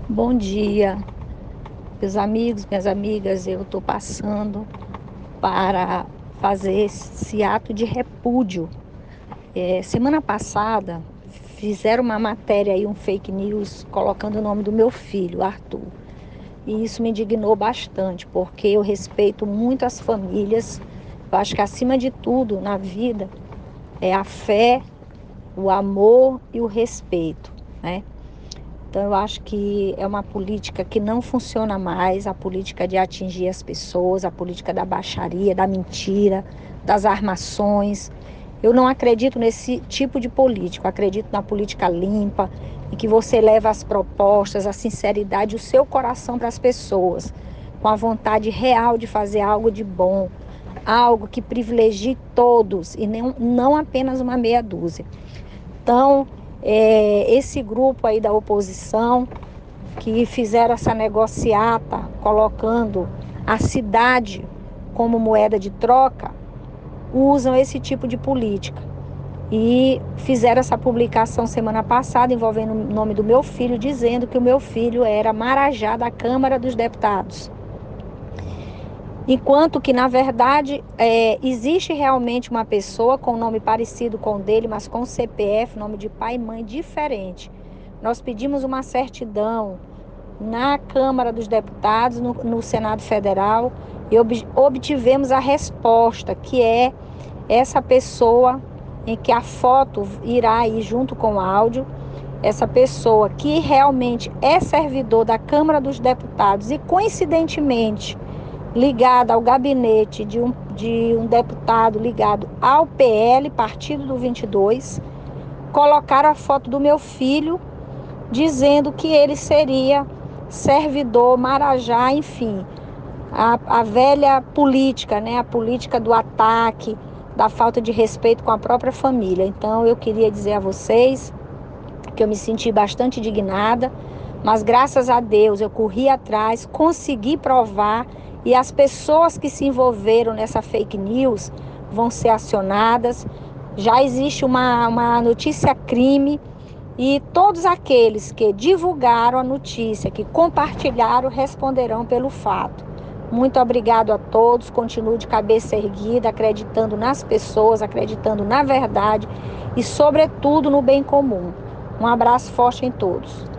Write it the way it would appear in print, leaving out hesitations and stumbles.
Bom dia, meus amigos, minhas amigas. Eu estou passando para fazer esse ato de repúdio. Semana passada fizeram uma matéria aí, um fake news, colocando o nome do meu filho, Arthur. E isso me indignou bastante, porque eu respeito muito as famílias. Eu acho que acima de tudo na vida é a fé, o amor e o respeito, né? Então, eu acho que é uma política que não funciona mais, a política de atingir as pessoas, a política da baixaria, da mentira, das armações. Eu não acredito nesse tipo de política, eu acredito na política limpa, em que você leva as propostas, a sinceridade, o seu coração para as pessoas, com a vontade real de fazer algo de bom, algo que privilegie todos e não apenas uma meia dúzia. Então, esse grupo aí da oposição que fizeram essa negociata colocando a cidade como moeda de troca, usam esse tipo de política. E fizeram essa publicação semana passada envolvendo o nome do meu filho, dizendo que o meu filho era marajá da Câmara dos Deputados. Enquanto que, na verdade, existe realmente uma pessoa com nome parecido com o dele, mas com CPF, nome de pai e mãe diferente. Nós pedimos uma certidão na Câmara dos Deputados, no Senado Federal, e obtivemos a resposta, que é essa pessoa em que a foto irá ir junto com o áudio, essa pessoa que realmente é servidor da Câmara dos Deputados e, coincidentemente, ligada ao gabinete de um deputado ligado ao PL, Partido do 22, colocaram a foto do meu filho, dizendo que ele seria servidor, marajá, enfim, a velha política, né? A política do ataque, da falta de respeito com a própria família. Então, eu queria dizer a vocês que eu me senti bastante indignada, mas graças a Deus eu corri atrás, consegui provar, e as pessoas que se envolveram nessa fake news vão ser acionadas. Já existe uma notícia crime, e todos aqueles que divulgaram a notícia, que compartilharam, responderão pelo fato. Muito obrigado a todos. Continuo de cabeça erguida, acreditando nas pessoas, acreditando na verdade e, sobretudo, no bem comum. Um abraço forte em todos.